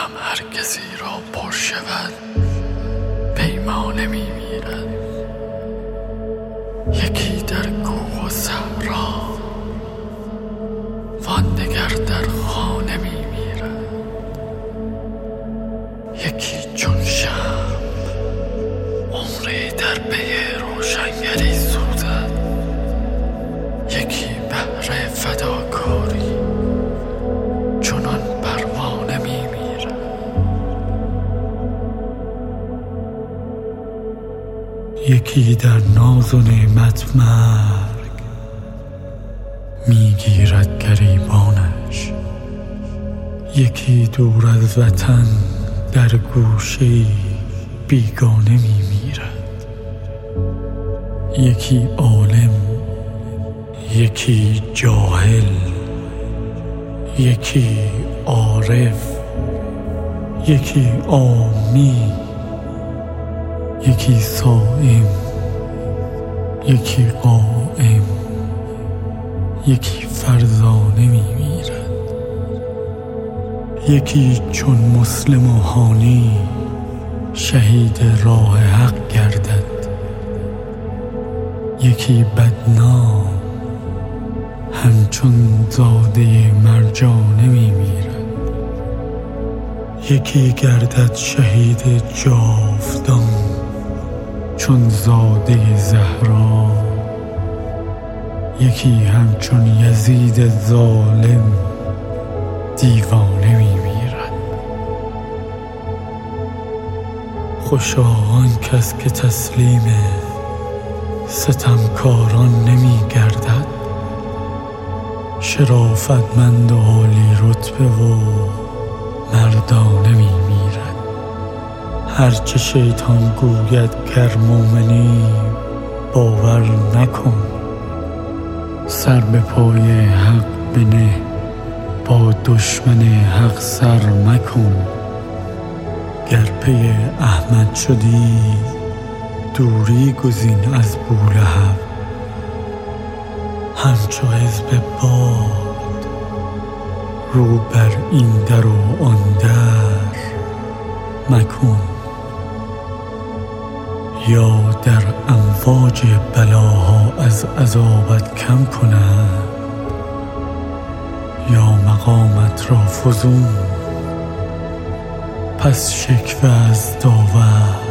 غم هر کسی را پر شود پیمانه می میرد. یکی در کوه و صحرا وان دگر در خانه می میرد. یکی چون شمع عمری در پی روشنگری سوزد. یکی بهر فداکاری چنان پروانه می میرد. یکی در ناز و نعمت مرگ میگیرد گریبانش. یکی دور از وطن در گوشه‌ای بیگانه می میرد. یکی عالم، یکی جاهل، یکی عارف، یکی عامی، یکی صائم، یکی قائم، یکی فرزانه می میرد. یکی چون مسلم و حانی شهید راه حق گردد. یکی بدنام همچون زاده مرجانه می میرد. یکی گردد شهید جاودان چون زاده زهرا. یکی همچون یزید ظالم دیوانه می میرد. خوشا آن کس که تسلیم ستمکاران نمی گردد. شرافتمند و عالی رتبه و مردانه می میرد. هرچه شیطان گوید گر مومنی باور نکن. سر به پای حق بنه، با دشمن حق سر مکن. گر پی احمد شدی دوری گزین از بولهب. همچو حزب باد رو بر این در و آن در مکن. یا در امواج بلاها از عذابت کم کنند، یا مقامت را فزون پس شکوه از داور